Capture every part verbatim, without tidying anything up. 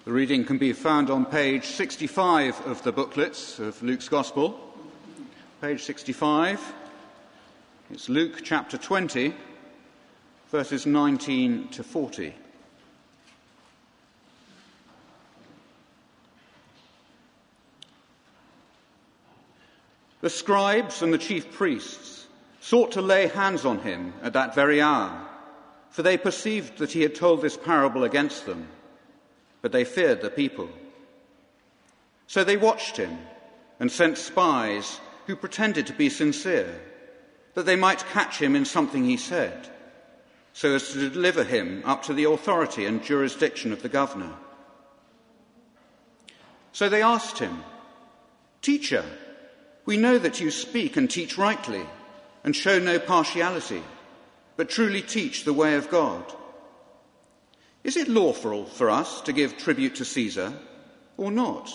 The reading can be found on page sixty-five of the booklets of Luke's Gospel. Page sixty-five. It's Luke chapter twenty, verses nineteen to forty. The scribes and the chief priests sought to lay hands on him at that very hour, for they perceived that he had told this parable against them. But they feared the people. So they watched him and sent spies who pretended to be sincere, that they might catch him in something he said, so as to deliver him up to the authority and jurisdiction of the governor. So they asked him, "Teacher, we know that you speak and teach rightly and show no partiality, but truly teach the way of God. Is it lawful for us to give tribute to Caesar or not?"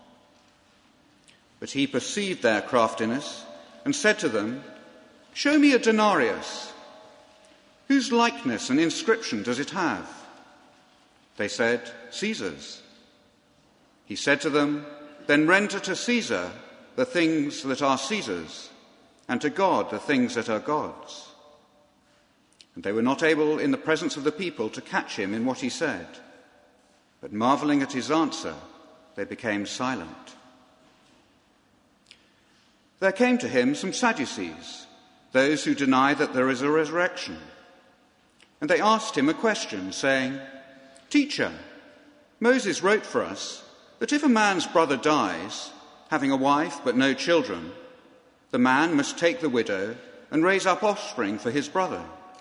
But he perceived their craftiness and said to them, "Show me a denarius. Whose likeness and inscription does it have?" They said, "Caesar's." He said to them, "Then render to Caesar the things that are Caesar's, and to God the things that are God's." And they were not able in the presence of the people to catch him in what he said. But marvelling at his answer, they became silent. There came to him some Sadducees, those who deny that there is a resurrection. And they asked him a question, saying, "Teacher, Moses wrote for us that if a man's brother dies, having a wife but no children, the man must take the widow and raise up offspring for his brother.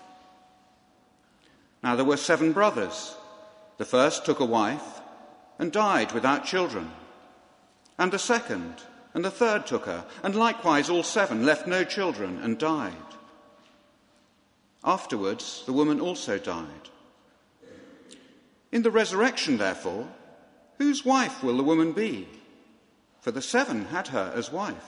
Now there were seven brothers. The first took a wife and died without children. And the second and the third took her, and likewise all seven left no children and died. Afterwards the woman also died. In the resurrection, therefore, whose wife will the woman be? For the seven had her as wife."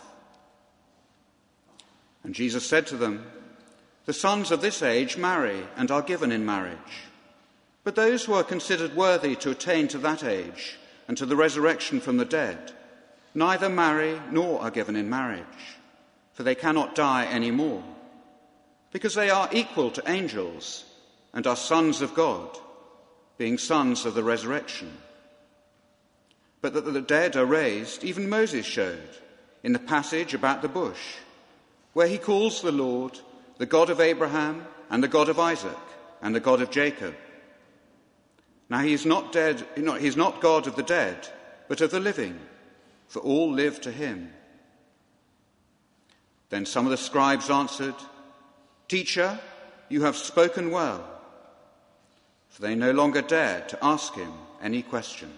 And Jesus said to them, "The sons of this age marry and are given in marriage. But those who are considered worthy to attain to that age and to the resurrection from the dead neither marry nor are given in marriage, for they cannot die any more, because they are equal to angels and are sons of God, being sons of the resurrection. But that the dead are raised, even Moses showed in the passage about the bush, where he calls the Lord the God of Abraham and the God of Isaac and the God of Jacob. Now he is not dead, he is not God of the dead, but of the living, for all live to him." Then some of the scribes answered, "Teacher, you have spoken well." For they no longer dared to ask him any question.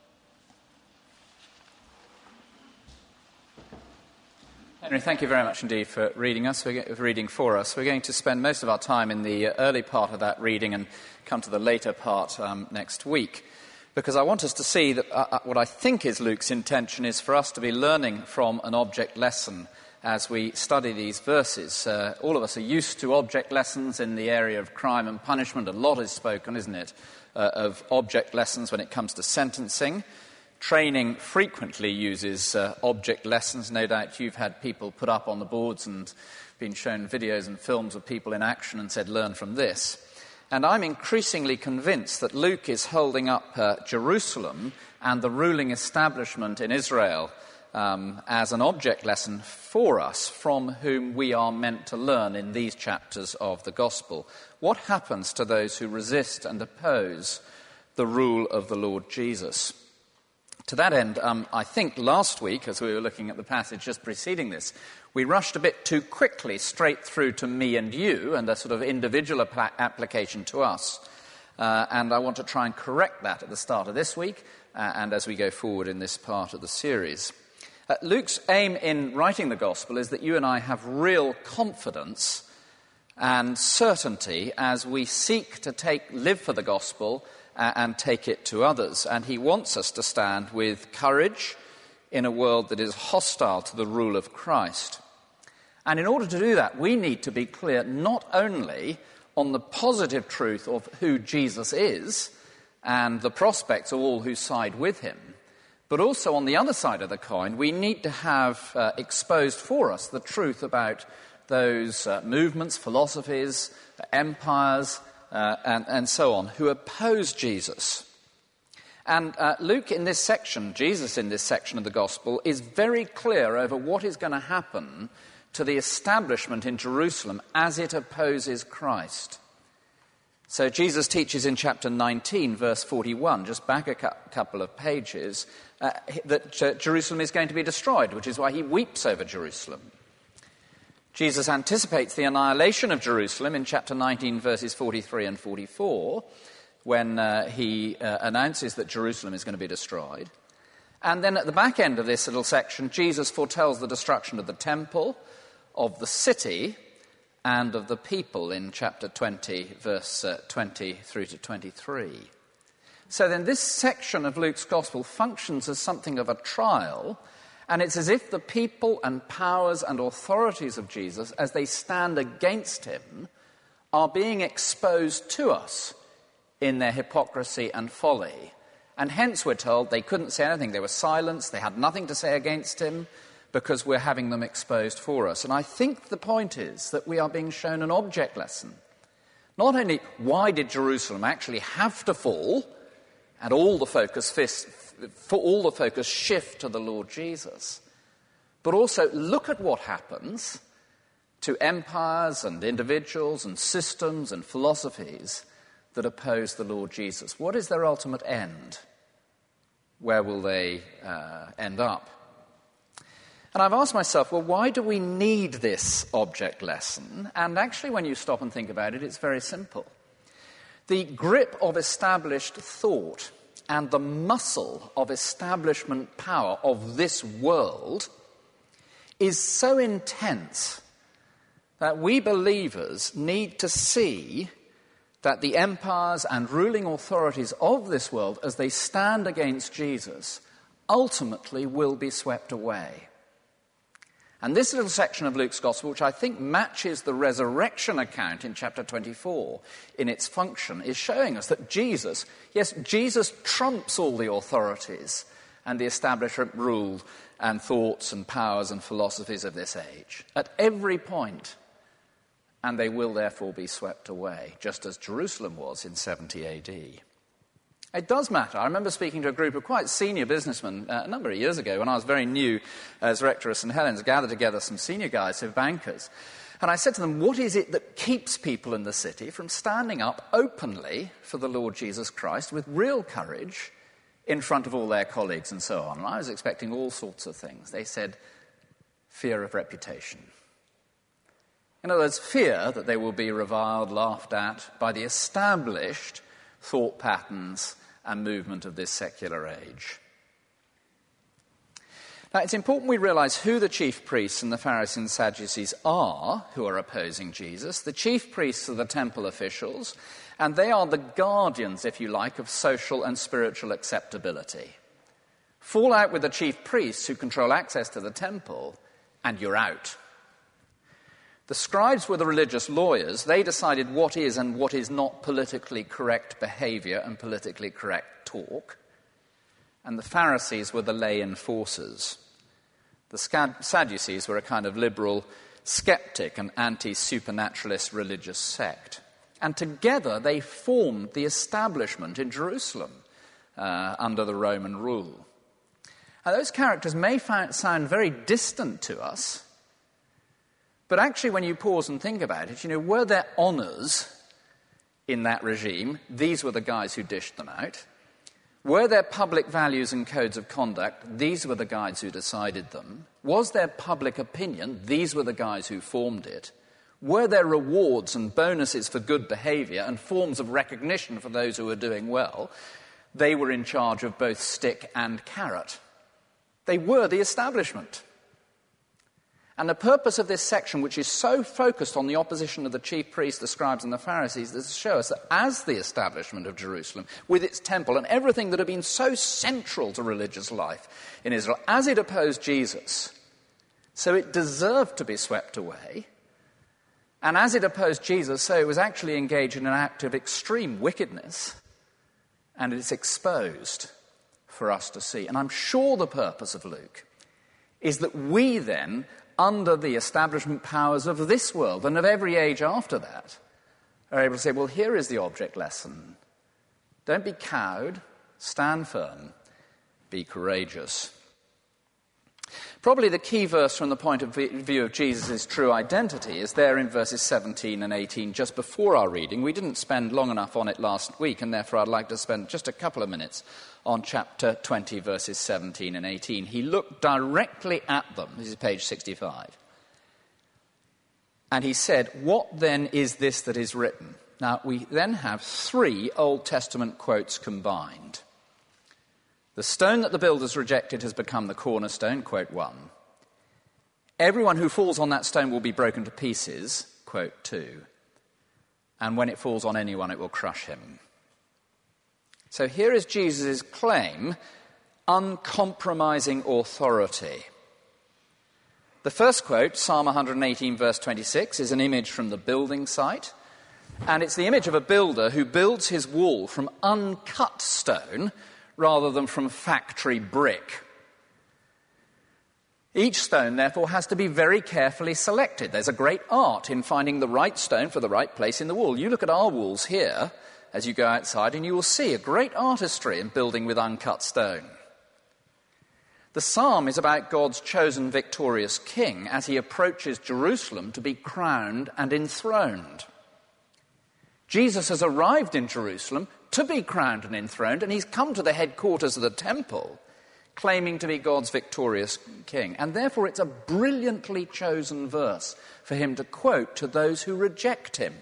Henry, thank you very much indeed for reading us, for reading for us. We're going to spend most of our time in the early part of that reading and come to the later part um, next week, because I want us to see that uh, what I think is Luke's intention is for us to be learning from an object lesson as we study these verses. Uh, all of us are used to object lessons in the area of crime and punishment. A lot is spoken, isn't it, uh, of object lessons when it comes to sentencing. Training frequently uses uh, object lessons. No doubt you've had people put up on the boards and been shown videos and films of people in action and said, "Learn from this." And I'm increasingly convinced that Luke is holding up uh, Jerusalem and the ruling establishment in Israel um, as an object lesson for us, from whom we are meant to learn in these chapters of the Gospel. What happens to those who resist and oppose the rule of the Lord Jesus? To that end, um, I think last week, as we were looking at the passage just preceding this, we rushed a bit too quickly straight through to me and you and a sort of individual apl- application to us. Uh, and I want to try and correct that at the start of this week uh, and as we go forward in this part of the series. Uh, Luke's aim in writing the Gospel is that you and I have real confidence and certainty as we seek to take live for the Gospel and take it to others. And he wants us to stand with courage in a world that is hostile to the rule of Christ. And in order to do that, we need to be clear not only on the positive truth of who Jesus is and the prospects of all who side with him. But also on the other side of the coin, we need to have uh, exposed for us the truth about those uh, movements, philosophies, empires, uh, and, and so on, who oppose Jesus. And uh, Luke in this section, Jesus in this section of the Gospel, is very clear over what is going to happen to the establishment in Jerusalem as it opposes Christ. So Jesus teaches in chapter nineteen, verse forty-one, just back a cu- couple of pages, uh, that uh, Jerusalem is going to be destroyed, which is why he weeps over Jerusalem. Jesus anticipates the annihilation of Jerusalem in chapter nineteen, verses forty-three and forty-four, when uh, he uh, announces that Jerusalem is going to be destroyed. And then at the back end of this little section, Jesus foretells the destruction of the temple, of the city, and of the people in chapter twenty, verse uh, twenty through to twenty-three. So then this section of Luke's Gospel functions as something of a trial, and it's as if the people and powers and authorities of Jesus, as they stand against him, are being exposed to us in their hypocrisy and folly. And hence we're told they couldn't say anything. They were silenced. They had nothing to say against him because we're having them exposed for us. And I think the point is that we are being shown an object lesson. Not only why did Jerusalem actually have to fall and all the focus fist, for all the focus shift to the Lord Jesus, but also look at what happens to empires and individuals and systems and philosophies that oppose the Lord Jesus. What is their ultimate end? Where will they uh, end up? And I've asked myself, well, why do we need this object lesson? And actually, when you stop and think about it, it's very simple. The grip of established thought and the muscle of establishment power of this world is so intense that we believers need to see that the empires and ruling authorities of this world, as they stand against Jesus, ultimately will be swept away. And this little section of Luke's Gospel, which I think matches the resurrection account in chapter twenty-four in its function, is showing us that Jesus, yes, Jesus trumps all the authorities and the establishment rule and thoughts and powers and philosophies of this age at every point. And they will therefore be swept away, just as Jerusalem was in seventy A D. It does matter. I remember speaking to a group of quite senior businessmen uh, a number of years ago when I was very new as rector of Saint Helens, gathered together some senior guys who are bankers. And I said to them, what is it that keeps people in the city from standing up openly for the Lord Jesus Christ with real courage in front of all their colleagues and so on? And I was expecting all sorts of things. They said, fear of reputation. In other words, fear that they will be reviled, laughed at by the established thought patterns and movement of this secular age. Now, it's important we realize who the chief priests and the Pharisees and Sadducees are who are opposing Jesus. The chief priests are the temple officials, and they are the guardians, if you like, of social and spiritual acceptability. Fall out with the chief priests who control access to the temple, and you're out. The scribes were the religious lawyers. They decided what is and what is not politically correct behavior and politically correct talk. And the Pharisees were the lay enforcers. The Sadducees were a kind of liberal skeptic and anti-supernaturalist religious sect. And together they formed the establishment in Jerusalem uh, under the Roman rule. Now, those characters may find, sound very distant to us, but actually, when you pause and think about it, you know, were there honours in that regime? These were the guys who dished them out. Were there public values and codes of conduct? These were the guys who decided them. Was there public opinion? These were the guys who formed it. Were there rewards and bonuses for good behaviour and forms of recognition for those who were doing well? They were in charge of both stick and carrot. They were the establishment. And the purpose of this section, which is so focused on the opposition of the chief priests, the scribes and the Pharisees, is to show us that as the establishment of Jerusalem, with its temple and everything that had been so central to religious life in Israel, as it opposed Jesus, so it deserved to be swept away. And as it opposed Jesus, so it was actually engaged in an act of extreme wickedness. and it's exposed for us to see. And I'm sure the purpose of Luke is that we then, under the establishment powers of this world and of every age after that, are able to say, well, here is the object lesson. Don't be cowed, stand firm, be courageous. Probably the key verse from the point of view of Jesus' true identity is there in verses seventeen and eighteen, just before our reading. We didn't spend long enough on it last week, and therefore I'd like to spend just a couple of minutes on chapter twenty, verses seventeen and eighteen. He looked directly at them. This is page sixty-five. And he said, "What then is this that is written?" Now, we then have three Old Testament quotes combined. The stone that the builders rejected has become the cornerstone, quote one. Everyone who falls on that stone will be broken to pieces, quote two. And when it falls on anyone, it will crush him. So here is Jesus' claim, uncompromising authority. The first quote, Psalm one eighteen, verse twenty-six, is an image from the building site. And it's the image of a builder who builds his wall from uncut stone rather than from factory brick. Each stone, therefore, has to be very carefully selected. There's a great art in finding the right stone for the right place in the wall. You look at our walls here as you go outside, and you will see a great artistry in building with uncut stone. The psalm is about God's chosen victorious king as he approaches Jerusalem to be crowned and enthroned. Jesus has arrived in Jerusalem to be crowned and enthroned, and he's come to the headquarters of the temple claiming to be God's victorious king. And therefore it's a brilliantly chosen verse for him to quote to those who reject him.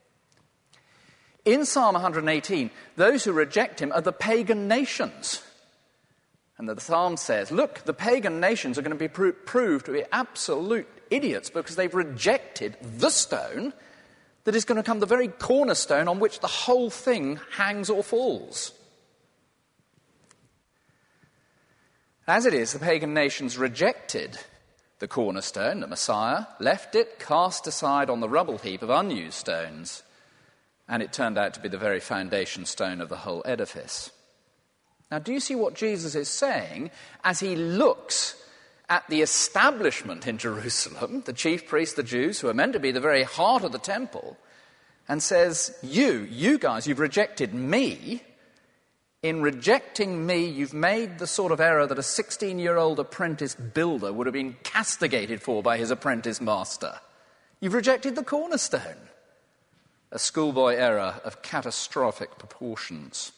In Psalm one eighteen, those who reject him are the pagan nations. And the psalm says, look, the pagan nations are going to be pro- proved to be absolute idiots because they've rejected the stone that is going to become the very cornerstone on which the whole thing hangs or falls. As it is, the pagan nations rejected the cornerstone, the Messiah, left it cast aside on the rubble heap of unused stones, and it turned out to be the very foundation stone of the whole edifice. Now, do you see what Jesus is saying as he looks at the establishment in Jerusalem, the chief priests, the Jews, who are meant to be the very heart of the temple, and says, you, you guys, you've rejected me. In rejecting me, you've made the sort of error that a sixteen-year-old apprentice builder would have been castigated for by his apprentice master. You've rejected the cornerstone. A schoolboy error of catastrophic proportions.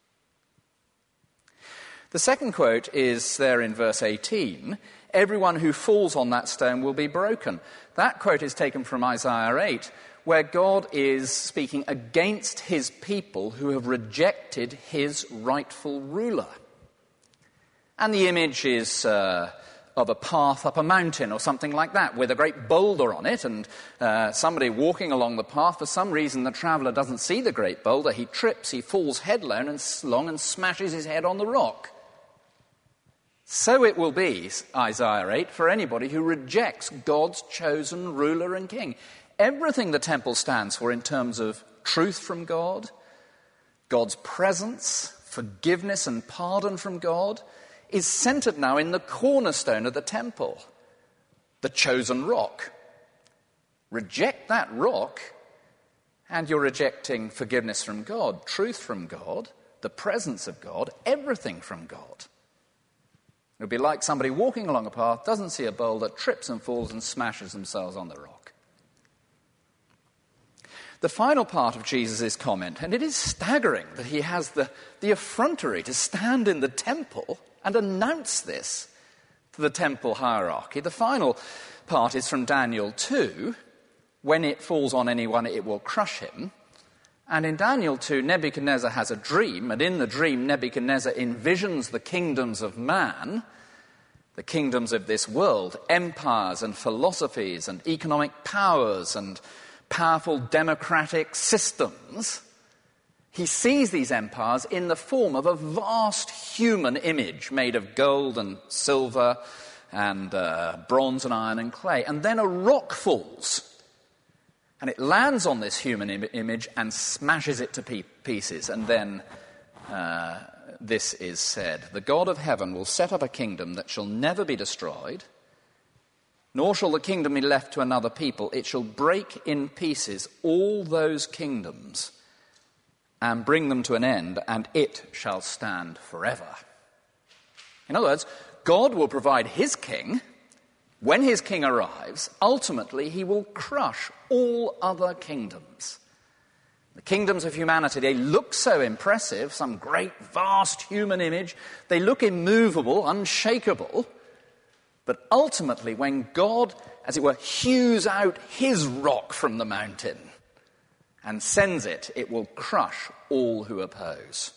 The second quote is there in verse eighteen. Everyone who falls on that stone will be broken. That quote is taken from Isaiah eight, where God is speaking against his people who have rejected his rightful ruler. And the image is uh, of a path up a mountain or something like that, with a great boulder on it, and uh, somebody walking along the path. For some reason, the traveller doesn't see the great boulder. He trips, he falls headlong and, long and smashes his head on the rock. So it will be, Isaiah eight, for anybody who rejects God's chosen ruler and king. Everything the temple stands for in terms of truth from God, God's presence, forgiveness and pardon from God, is centered now in the cornerstone of the temple, the chosen rock. Reject that rock, and you're rejecting forgiveness from God, truth from God, the presence of God, everything from God. It would be like somebody walking along a path, doesn't see a boulder, trips and falls and smashes themselves on the rock. The final part of Jesus' comment, and it is staggering that he has the, the effrontery to stand in the temple and announce this to the temple hierarchy. The final part is from Daniel two. When it falls on anyone, it will crush him. And in Daniel two, Nebuchadnezzar has a dream, and in the dream, Nebuchadnezzar envisions the kingdoms of man, the kingdoms of this world, empires and philosophies and economic powers and powerful democratic systems. He sees these empires in the form of a vast human image made of gold and silver and uh, bronze and iron and clay. And then a rock falls. And it lands on this human Im- image and smashes it to pe- pieces. And then uh, this is said, "The God of heaven will set up a kingdom that shall never be destroyed, nor shall the kingdom be left to another people. It shall break in pieces all those kingdoms and bring them to an end, and it shall stand forever." In other words, God will provide his king. When his king arrives, ultimately he will crush all other kingdoms. The kingdoms of humanity, they look so impressive, some great, vast human image. They look immovable, unshakable. But ultimately, when God, as it were, hews out his rock from the mountain and sends it, it will crush all who oppose.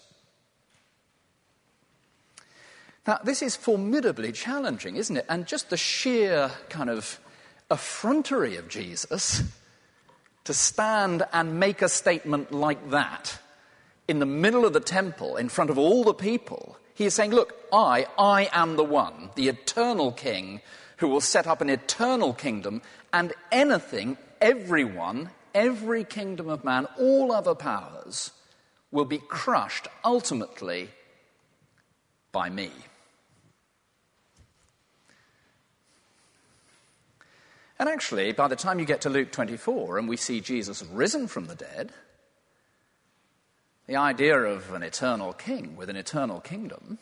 Now, this is formidably challenging, isn't it? And just the sheer kind of effrontery of Jesus to stand and make a statement like that in the middle of the temple, in front of all the people. He is saying, look, I, I am the one, the eternal king, who will set up an eternal kingdom, and anything, everyone, every kingdom of man, all other powers, will be crushed ultimately by me. And actually, by the time you get to Luke twenty-four and we see Jesus risen from the dead, the idea of an eternal king with an eternal kingdom,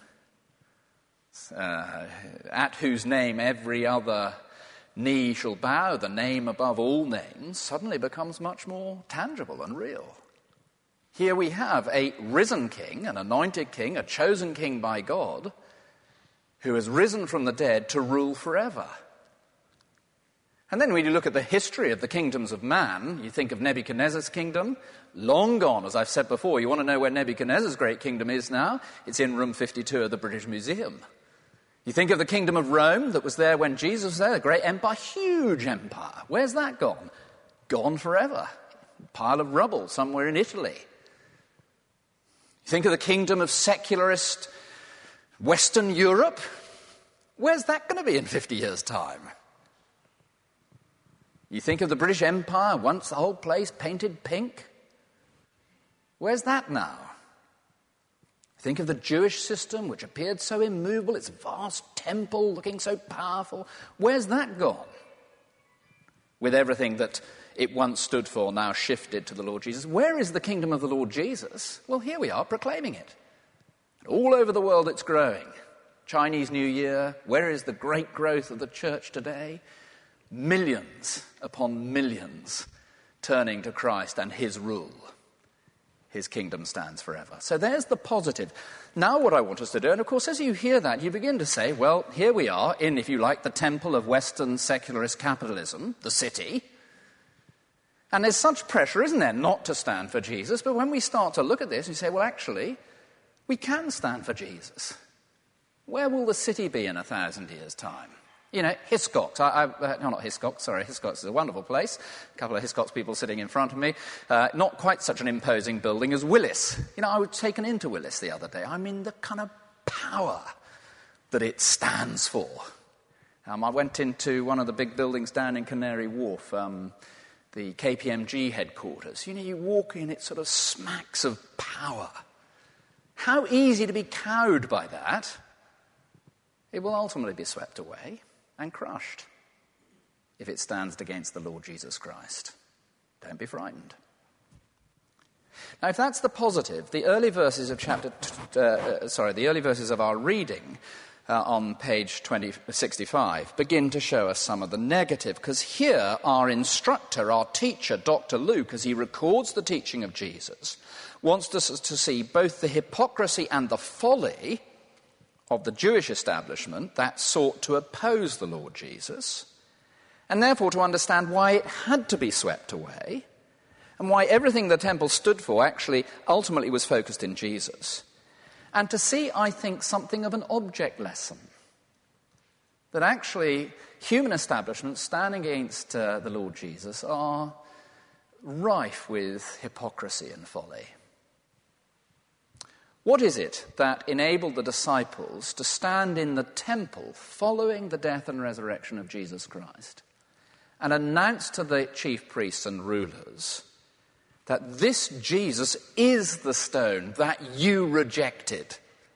uh, at whose name every other knee shall bow, the name above all names, suddenly becomes much more tangible and real. Here we have a risen king, an anointed king, a chosen king by God, who has risen from the dead to rule forever. And then when you look at the history of the kingdoms of man, you think of Nebuchadnezzar's kingdom, long gone, as I've said before. You want to know where Nebuchadnezzar's great kingdom is now? It's in room fifty-two of the British Museum. You think of the kingdom of Rome that was there when Jesus was there, a great empire, huge empire. Where's that gone? Gone forever. A pile of rubble somewhere in Italy. You think of the kingdom of secularist Western Europe. Where's that going to be in fifty years' time? You think of the British Empire, once the whole place painted pink. Where's that now? Think of the Jewish system, which appeared so immovable, its vast temple looking so powerful. Where's that gone? With everything that it once stood for now shifted to the Lord Jesus. Where is the kingdom of the Lord Jesus? Well, here we are proclaiming it. All over the world it's growing. Chinese New Year, where is the great growth of the church today? Millions upon millions turning to Christ and his rule. His kingdom stands forever. So there's the positive. Now what I want us to do, and of course as you hear that, you begin to say, well, here we are in, if you like, the temple of Western secularist capitalism, the city. And there's such pressure, isn't there, not to stand for Jesus. But when we start to look at this, we say, well, actually, we can stand for Jesus. Where will the city be in a thousand years' time? You know, Hiscox, I, I, uh, no, not Hiscox, sorry, Hiscox is a wonderful place. A couple of Hiscox people sitting in front of me. Uh, not quite such an imposing building as Willis. You know, I was taken into Willis the other day. I mean, the kind of power that it stands for. Um, I went into one of the big buildings down in Canary Wharf, um, the K P M G headquarters. You know, you walk in, it sort of smacks of power. How easy to be cowed by that. It will ultimately be swept away and crushed if it stands against the Lord Jesus Christ. Don't be frightened. Now, if that's the positive, the early verses of chapter, t- uh, sorry, the early verses of our reading uh, on page twenty, sixty-five begin to show us some of the negative, because here our instructor, our teacher, Doctor Luke, as he records the teaching of Jesus, wants us to see both the hypocrisy and the folly of the Jewish establishment that sought to oppose the Lord Jesus, and therefore to understand why it had to be swept away, and why everything the temple stood for actually ultimately was focused in Jesus. And to see, I think, something of an object lesson. That actually human establishments standing against uh, the Lord Jesus are rife with hypocrisy and folly. What is it that enabled the disciples to stand in the temple following the death and resurrection of Jesus Christ and announce to the chief priests and rulers that this Jesus is the stone that you rejected,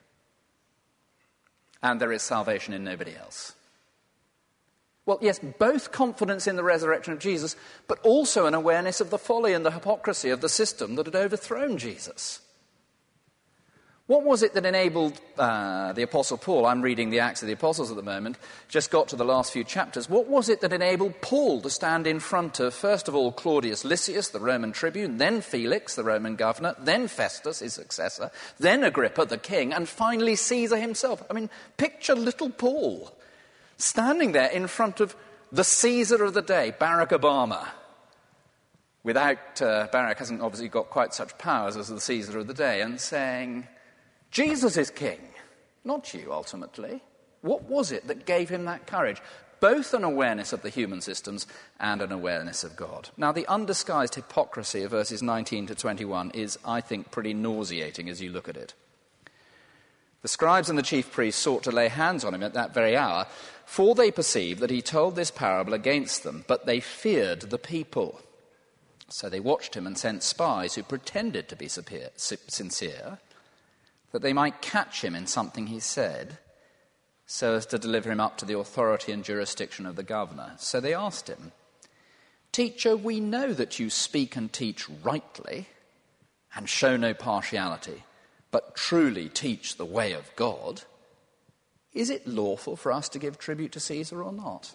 and there is salvation in nobody else. Well, yes, both confidence in the resurrection of Jesus, but also an awareness of the folly and the hypocrisy of the system that had overthrown Jesus. What was it that enabled uh, the Apostle Paul, I'm reading the Acts of the Apostles at the moment, just got to the last few chapters, what was it that enabled Paul to stand in front of, first of all, Claudius Lysias, the Roman tribune, then Felix, the Roman governor, then Festus, his successor, then Agrippa, the king, and finally Caesar himself? I mean, picture little Paul standing there in front of the Caesar of the day, Barack Obama. Without, uh, Barack hasn't obviously got quite such powers as the Caesar of the day, and saying, Jesus is king, not you, ultimately. What was it that gave him that courage? Both an awareness of the human systems and an awareness of God. Now, the undisguised hypocrisy of verses nineteen to twenty-one is, I think, pretty nauseating as you look at it. The scribes and the chief priests sought to lay hands on him at that very hour, for they perceived that he told this parable against them, but they feared the people. So they watched him and sent spies who pretended to be sincere, that they might catch him in something he said, so as to deliver him up to the authority and jurisdiction of the governor. So they asked him, "Teacher, we know that you speak and teach rightly and show no partiality, but truly teach the way of God. Is it lawful for us to give tribute to Caesar or not?"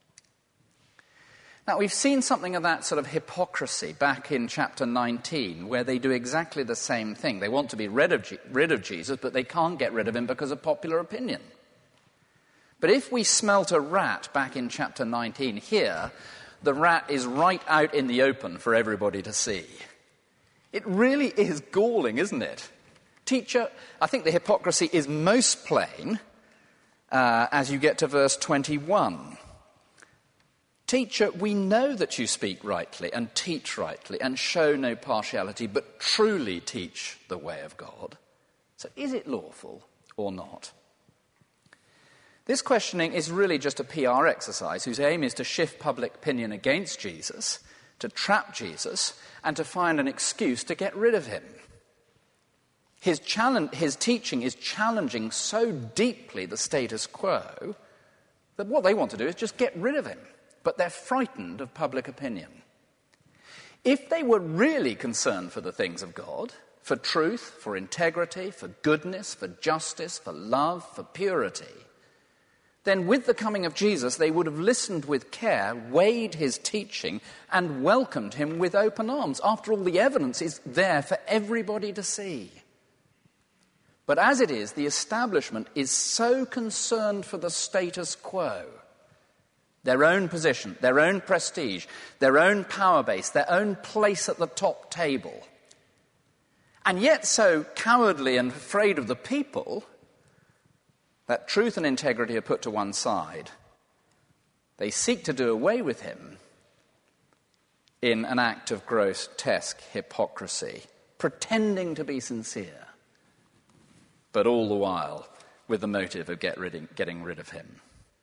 Now, we've seen something of that sort of hypocrisy back in chapter nineteen, where they do exactly the same thing. They want to be rid of, G- rid of Jesus, but they can't get rid of him because of popular opinion. But if we smelt a rat back in chapter nineteen, here, the rat is right out in the open for everybody to see. It really is galling, isn't it? Teacher, I think the hypocrisy is most plain uh, as you get to verse twenty-one. Teacher, we know that you speak rightly and teach rightly and show no partiality, but truly teach the way of God. So is it lawful or not? This questioning is really just a P R exercise whose aim is to shift public opinion against Jesus, to trap Jesus, and to find an excuse to get rid of him. His, challenge, his teaching is challenging so deeply the status quo that what they want to do is just get rid of him. But they're frightened of public opinion. If they were really concerned for the things of God, for truth, for integrity, for goodness, for justice, for love, for purity, then with the coming of Jesus, they would have listened with care, weighed his teaching, and welcomed him with open arms. After all, the evidence is there for everybody to see. But as it is, the establishment is so concerned for the status quo, their own position, their own prestige, their own power base, their own place at the top table, and yet so cowardly and afraid of the people that truth and integrity are put to one side. They seek to do away with him in an act of grotesque hypocrisy, pretending to be sincere, but all the while with the motive of get rid of, getting rid of him.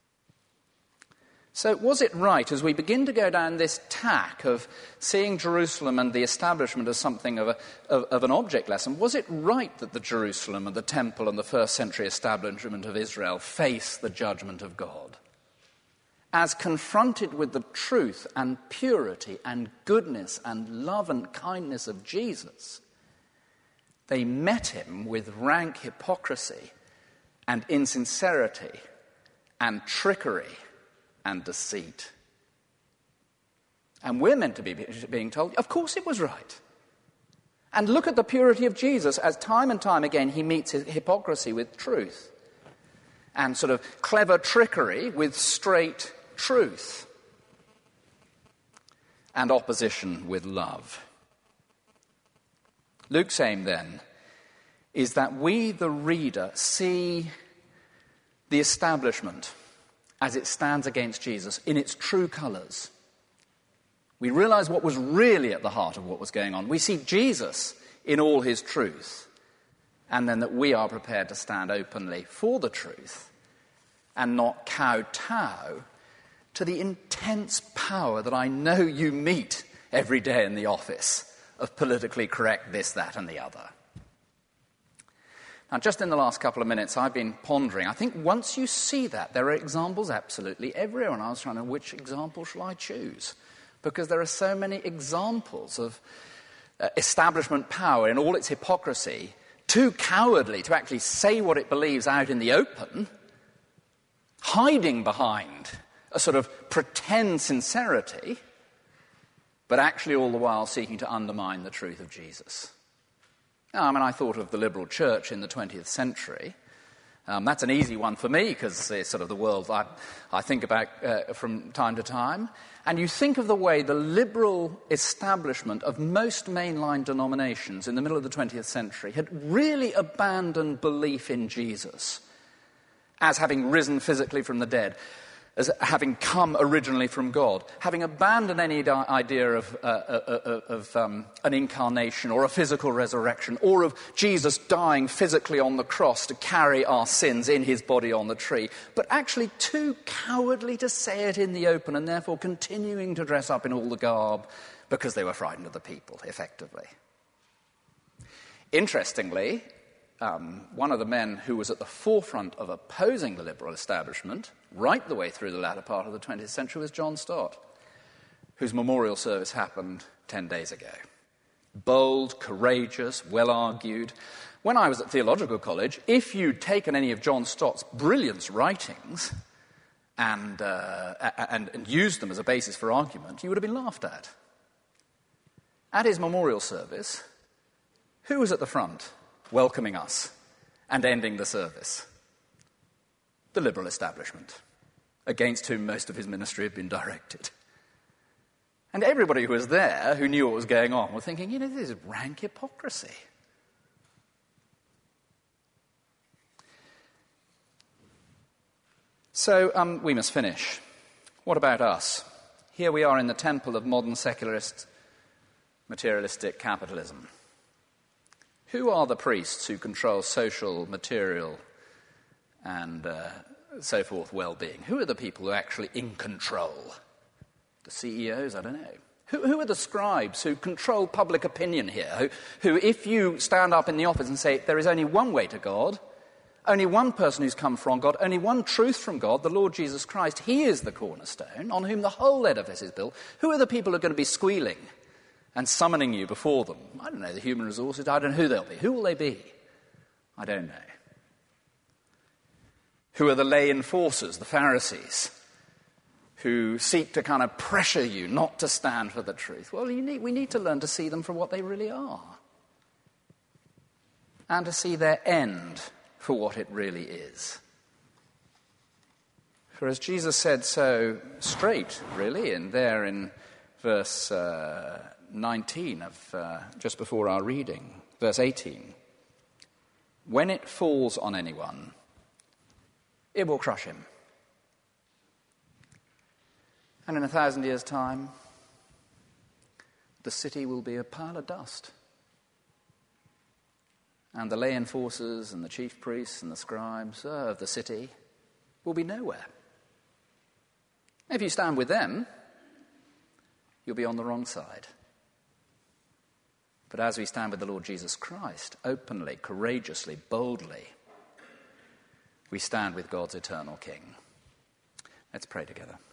So was it right, as we begin to go down this tack of seeing Jerusalem and the establishment as something of, a, of, of an object lesson, was it right that the Jerusalem and the temple and the first century establishment of Israel face the judgment of God? As confronted with the truth and purity and goodness and love and kindness of Jesus, they met him with rank hypocrisy and insincerity and trickery and deceit. And we're meant to be being told, of course it was right. And look at the purity of Jesus as time and time again he meets his hypocrisy with truth and sort of clever trickery with straight truth and opposition with love. Luke's aim then is that we, the reader, see the establishment as it stands against Jesus in its true colours. We realize what was really at the heart of what was going on. We see Jesus in all his truth, and then that we are prepared to stand openly for the truth and not kowtow to the intense power that I know you meet every day in the office of politically correct this, that, and the other. Now, just in the last couple of minutes, I've been pondering. I think once you see that, there are examples absolutely everywhere. And I was trying to, which example shall I choose? Because there are so many examples of uh, establishment power in all its hypocrisy, too cowardly to actually say what it believes out in the open, hiding behind a sort of pretend sincerity, but actually all the while seeking to undermine the truth of Jesus. Now, I mean, I thought of the liberal church in the twentieth century. Um, that's an easy one for me because it's sort of the world I, I think about uh, from time to time. And you think of the way the liberal establishment of most mainline denominations in the middle of the twentieth century had really abandoned belief in Jesus as having risen physically from the dead, as having come originally from God, having abandoned any idea of, uh, uh, of um, an incarnation or a physical resurrection, or of Jesus dying physically on the cross to carry our sins in his body on the tree, but actually too cowardly to say it in the open, and therefore continuing to dress up in all the garb because they were frightened of the people, effectively. Interestingly, Um, one of the men who was at the forefront of opposing the liberal establishment right the way through the latter part of the twentieth century was John Stott, whose memorial service happened ten days ago. Bold, courageous, well-argued. When I was at theological college, if you'd taken any of John Stott's brilliant writings and, uh, and, and used them as a basis for argument, you would have been laughed at. At his memorial service, who was at the front welcoming us and ending the service? The liberal establishment, against whom most of his ministry had been directed. And everybody who was there, who knew what was going on, were thinking, you know, this is rank hypocrisy. So um, we must finish. What about us? Here we are in the temple of modern secularist, materialistic capitalism. Who are the priests who control social, material, and uh, so forth well-being? Who are the people who are actually in control? The C E Os? I don't know. Who, who are the scribes who control public opinion here? Who, who, if you stand up in the office and say, there is only one way to God, only one person who's come from God, only one truth from God, the Lord Jesus Christ, he is the cornerstone on whom the whole edifice is built. Who are the people who are going to be squealing and summoning you before them? I don't know, the human resources, I don't know who they'll be. Who will they be? I don't know. Who are the lay enforcers, the Pharisees, who seek to kind of pressure you not to stand for the truth? Well, you need, we need to learn to see them for what they really are, and to see their end for what it really is. For as Jesus said so straight, really, in there in verse Uh, nineteen of uh, just before our reading, verse eighteen. When it falls on anyone, it will crush him. And in a thousand years' time, the city will be a pile of dust. And the lay enforcers and the chief priests and the scribes uh, of the city will be nowhere. If you stand with them, you'll be on the wrong side. But as we stand with the Lord Jesus Christ, openly, courageously, boldly, we stand with God's eternal King. Let's pray together.